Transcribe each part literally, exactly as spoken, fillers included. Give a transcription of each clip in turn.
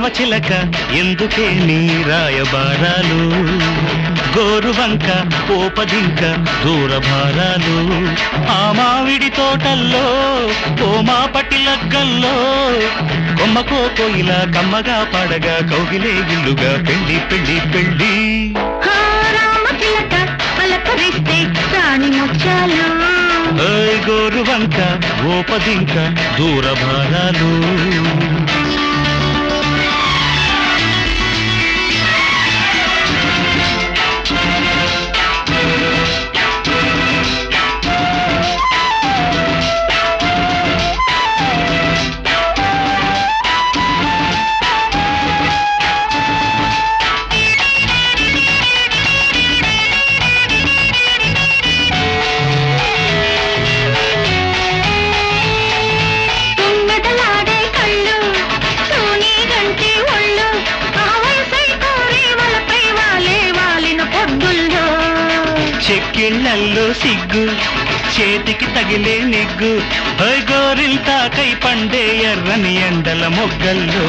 రామచిలక ఎందుకే నీ రాయబారాలు గోరువంక పోపదింక దూరభారాలు ఆ మావిడి తోటల్లో ఓ మా పటిలగ్గల్లో కొమ్మకో కోయిల కమ్మగా పాడగా కౌగిలే ఇల్లుగా పెళ్లి పెళ్లి పెళ్లి రామచిలక పలకరిస్తే రాణి ముత్యాలు గోరువంక ఓపదింక దూరభారాలు చెక్కిళ్ళల్లో సిగ్గు చేతికి తగిలే నిగ్గు గోరిల్తా కై పండే ఎర్రని ఎండల మొగ్గల్లో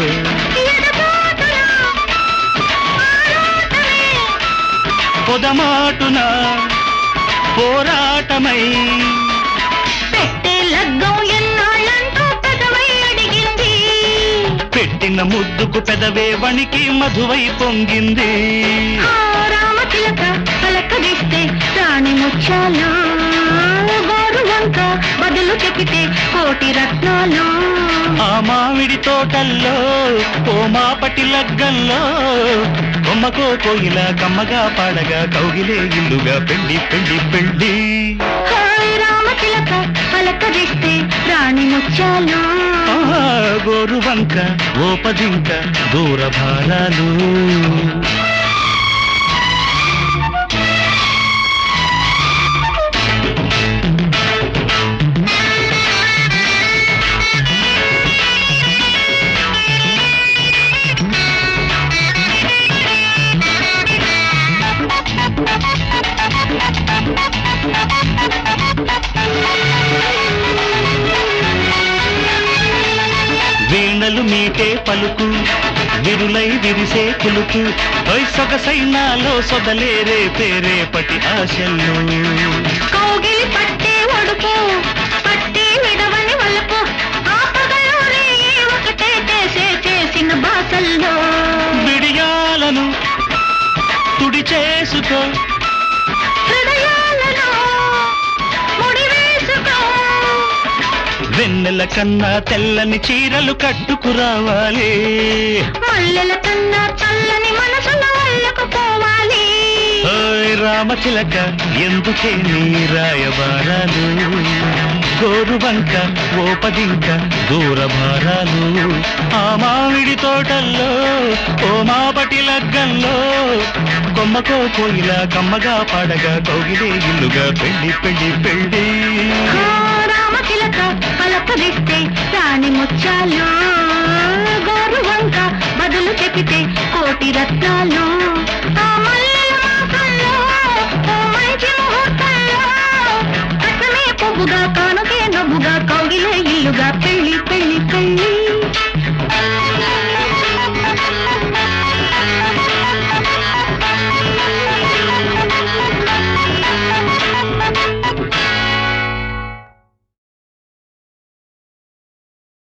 పొదమాటున పోరాటమై పెట్టే లగ్గం ఎన్నాళ్ళంటూ పెదవై అడిగింది పెట్టిన ముద్దుకు పెదవే వణికి మధువై పొంగింది రామచిలక పలకరిస్తే రాణి ముత్యాలు గోరువంక బదులు చెక్కితే కోటి రత్నాలు ఆ మామిడి తోటల్లో ఓ మా పటిలగ్గల్లో కొమ్మకో కోయిల కమ్మగా పాడగా కౌగిలే ఇల్లుగా పెళ్లి పెళ్లి పెళ్లి రామచిలక పలకరిస్తే రాణి ముత్యాలు గోరువంక ఓపదింక దూరభారాలు వీణలు మీటే పలుకు విరులై విరిసే కులుకు సొగసైనాలో సొదలేరే పేరేపటి ఆశలు కౌగిలి పట్టే ఒడుపు పట్టి విడవని వలుపు ఆ పగలూరే ఒకటే చేసే చేసిన బాసల్లో విడియాలను తుడి చేసుకో హృదయాలను ముడివేసుకో వెన్నెల కన్నా తెల్లని చీరలు కట్టుకురావాలి మల్లెల కన్నా చల్లని మనసుల వల్లకు పోవాలి రామచిలక ఎందుకే నీ రాయబారాలు గోరువంక ఓపదింక దూరభారాలు ఆ మామిడి తోటల్లో ఓ మా పటిలగ్గల్లో కొమ్మకో కోయిల కమ్మగా పాడగా కౌగిలే ఇల్లుగా పెళ్లి పెళ్లి పెళ్లి రామచిలక పలకరిస్తే రాణి ముత్యాలు గోరువంక బదులు చెక్కితే కోటి రత్నాలు ఆ మల్లెల మాసంలో ఓ మంచి ముహూర్తంలో కట్నమే పువ్వుగా కానుకే నవ్వుగా కౌగిలే ఇల్లుగా పెళ్లి పెళ్లి